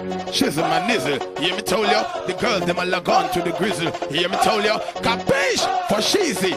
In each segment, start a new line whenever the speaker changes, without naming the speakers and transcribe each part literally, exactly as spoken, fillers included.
Shizzle my nizzle, hear me tell ya. The girls them a log on to the grizzle. Hear me tell ya. Capiche for sheezy.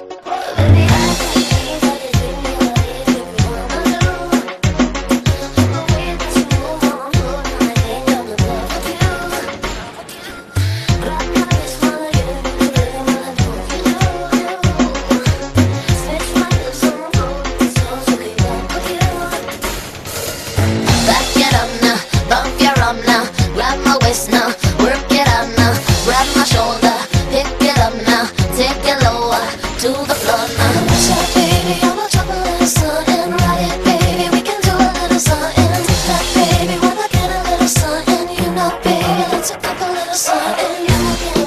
Now, work it out now, grab my shoulder, pick it up now, take it lower to the floor now. So baby, I'ma drop a little something, ride it baby, we can do a little something. Take that baby, wanna get a little something, you know baby, let's hook up a little something. You know, get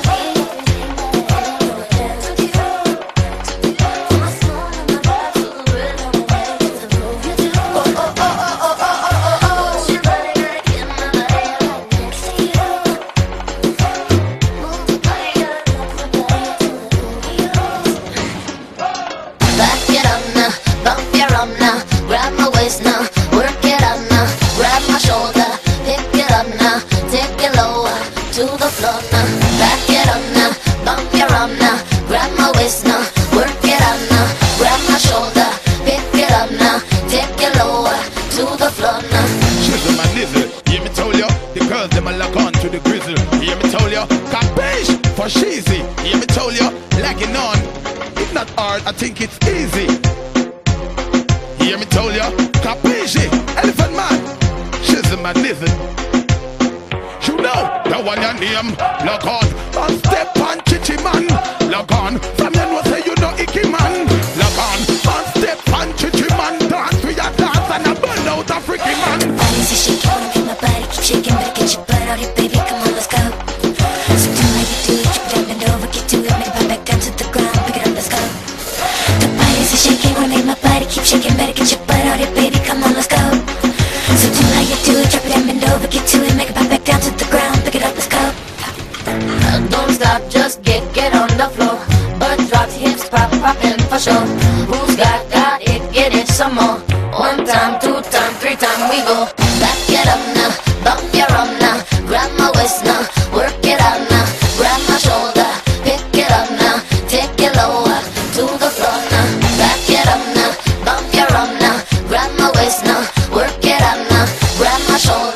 now, work it out now, grab my shoulder, pick it up now, take it lower to the floor now. Back it up now, bump your arm now, grab my waist now, work it out now, grab my shoulder, pick it up now, take it lower to the floor now.
Shizzle my nizzle, hear me tell ya. The girls them a lock on to the grizzle. Hear me tell ya. Capiche for sheezy. Hear me tell ya. Lagging on, it's not hard, I think it's easy. Hear me tell ya. Capiche, Elephant Man, Shizzle my nizzle. You know, the one your name, log on, on step on chichi man. Log on, from your know say you know icky man. Log on, on step on chichi man. Dance to your dance and a burn out a freaky man.
Body's a shaking, wanna get my body keep shaking, better get your butt out here baby, come on let's go. So do how you do it, you down bend over, get to it, make it pop back down to the ground, pick it up, let's go. The body's a shaking, wanna make my body keep shaking, better get your butt out here baby, come on let's go. So do how you do it, drop it and bend over, get to it, make it pop back down to the ground, pick it up, let's go. Uh, don't stop, just get, get on the floor. Butt drops, hips pop, poppin' for sure. Who's got, got it, get it some more. One time, two time, three time, we go. Back it up now, bump your arm now, grab my waist now, work it out now, grab my shoulder, pick it up now, take it lower to the floor now. Back it up now, bump your arm now, grab my waist now, work it out now, grab my shoulder.